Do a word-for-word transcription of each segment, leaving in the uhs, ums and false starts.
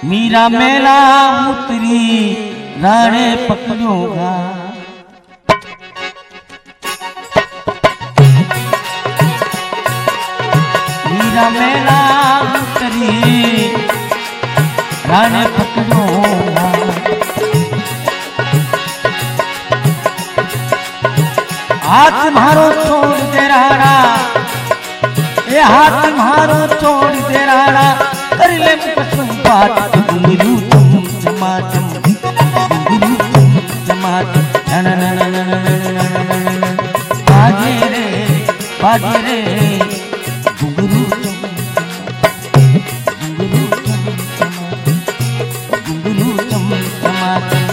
मीरा मेला मुतरी राणे पकड़ोगा। मीरा मेला मुतरी राणे पकड़ोगा। हाथ मारो छोड़ दे राणा, ये हाथ मारो छोड़ दे राणा, कर ले कसम बात। घुंघरू चम चमाचम, घुंघरू चम चमाचम, नन नन नन नन बाजे रे बाजे रे घुंघरू चम घुंघरू चम चमाचम, घुंघरू चम चमाचम।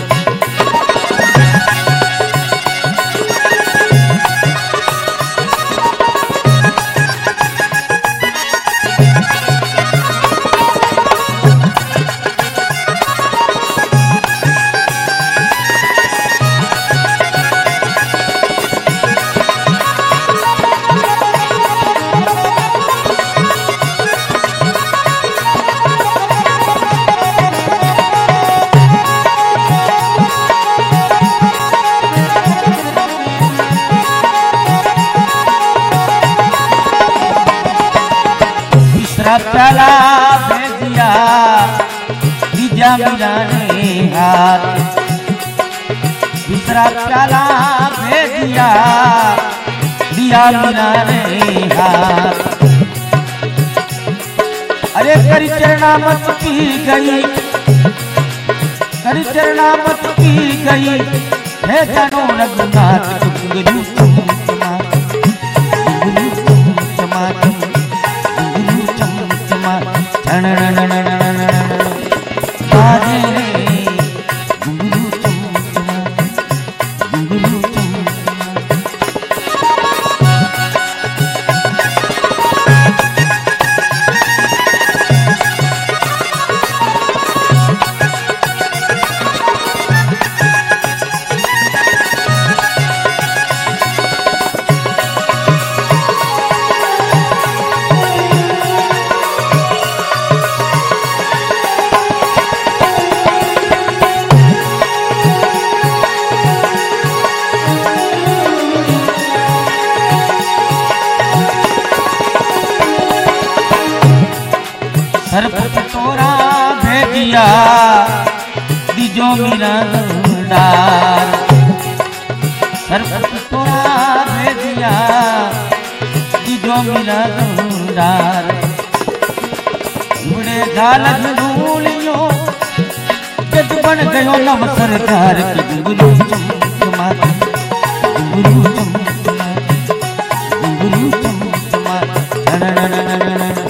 प्याला भेजिया दीजा मीरा ने हाथ, दूसरा प्याला भेजिया दिया मीरा ने हाथ। अरे करी चरना मत पी गई, करी चरना मत पी गई, है जानो रघुनाथ। घुंघरू चम चमाचम, घुंघरू चम चमाचम, नन नन नन नन बाजे रे घुंघरू चम चमाचम, घुंघरू चम सरपत तोरा भेजिया दीजो मीरा डार। सरपत तोरा भेजिया दीजो मीरा डार। उड़े गाल झूलियो जज बन गयो नव सरकार। घुंघरू चम चमाचम, घुंघरू चम चमाचम, घुंघरू चम चमाचम, नन नन नन नन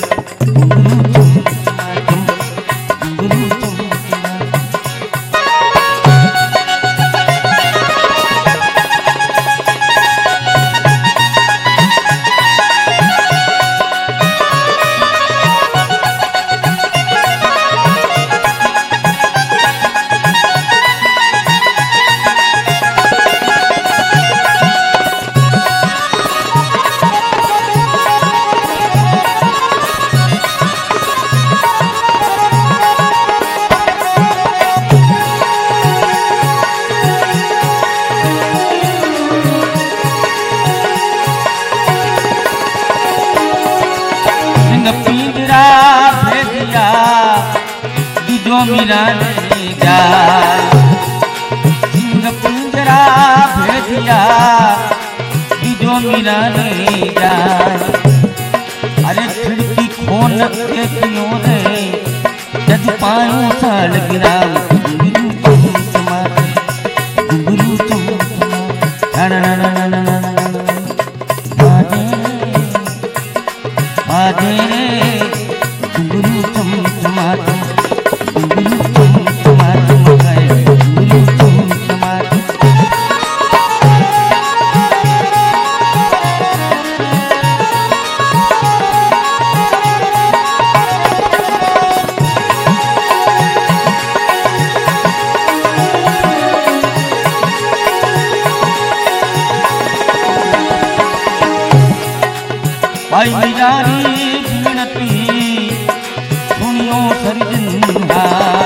पिंजरा भेजिया दीजो मीरा ने जाय। सिंह पिंजरा भेजिया दीजो मीरा ने जाय। अरे खिड़की खोन देखियो रे जज पायो साल गिरा। घुंघरू चम चमाचम, घुंघरू चम चमाचम, नन नन नन नन बाजे बाजे घुंघरू चम चमाचम, घुंघरू चम चमाचम, घुंघरू चम चमाचम। भाई मीरारी बिनती सुनियो सरजन।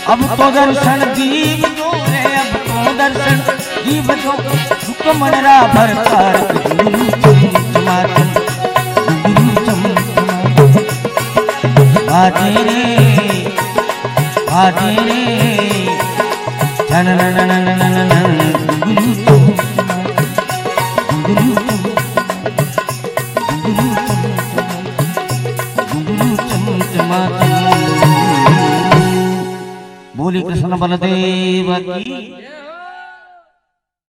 अब तो दर्शन दीप जो रे अब तो दर्शन दीप जो हुक्म रा भरतार घुंघरू चमचमाते घुंघरू चमचमाते बाजे रे बाजे रे झन नन नन नन नन घुंघरू चमचमाते घुंघरू बोली कृष्ण बलदेव की।